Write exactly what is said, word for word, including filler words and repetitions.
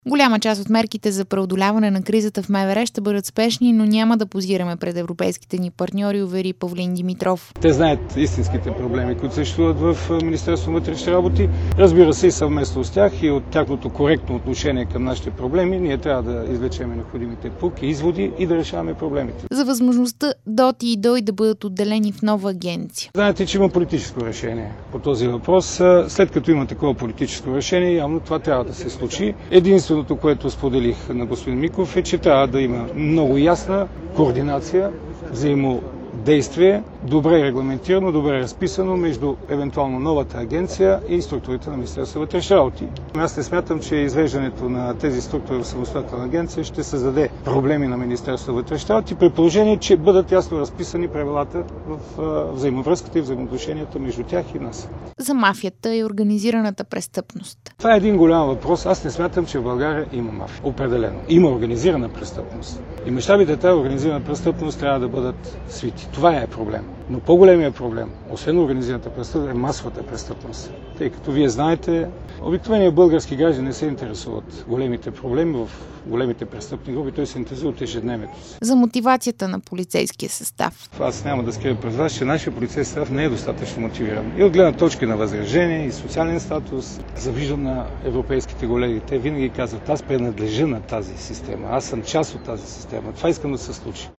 Голяма част от мерките за преодоляване на кризата в МВР ще бъдат спешни, но няма да позираме пред европейските ни партньори, увери Павлин Димитров. Те знаят истинските проблеми, които съществуват в Министерството на вътрешните работи. Разбира се, и съвместно с тях и от тяхното коректно отношение към нашите проблеми, ние трябва да извлечем необходимите пуки, изводи и да решаваме проблемите. За възможността ДОТИ и ДОИ да бъдат отделени в нова агенция. Знаете, че има политическо решение по този въпрос. След като има такова политическо решение, явно това трябва да се случи. Единственото, което споделих на господин Миков, е, че трябва да има много ясна координация, взаимодействие, добре регламентирано, добре разписано между евентуално новата агенция и структурите на Министерството на вътрешните работи. Аз не смятам, че извеждането на тези структури в самостоятелна агенция ще създаде проблеми на Министерството на вътрешните работи, при положение, че бъдат ясно разписани правилата в взаимовръзката и взаимоотношенията между тях и нас. За мафията и организираната престъпност. Това е един голям въпрос. Аз не смятам, че в България има мафия. Определено. Има организирана престъпност. И мащабите тази организирана престъпност трябва да бъдат свити. Това е проблем. Но по-големият проблем, освен организираната престъпност, е масовата престъпност. Тъй като вие знаете, обикновеният български граждани не се интересуват големите проблеми в големите престъпни групи, той се интересува от ежедневието си. За мотивацията на полицейския състав. Аз няма да скрия пред вас, че нашия полицейски състав не е достатъчно мотивиран. И от гледна точка на възражение и социален статус, завиждам на европейските колеги. Те винаги казват, аз принадлежа на тази система, аз съм част от тази система. Това искам да се случи.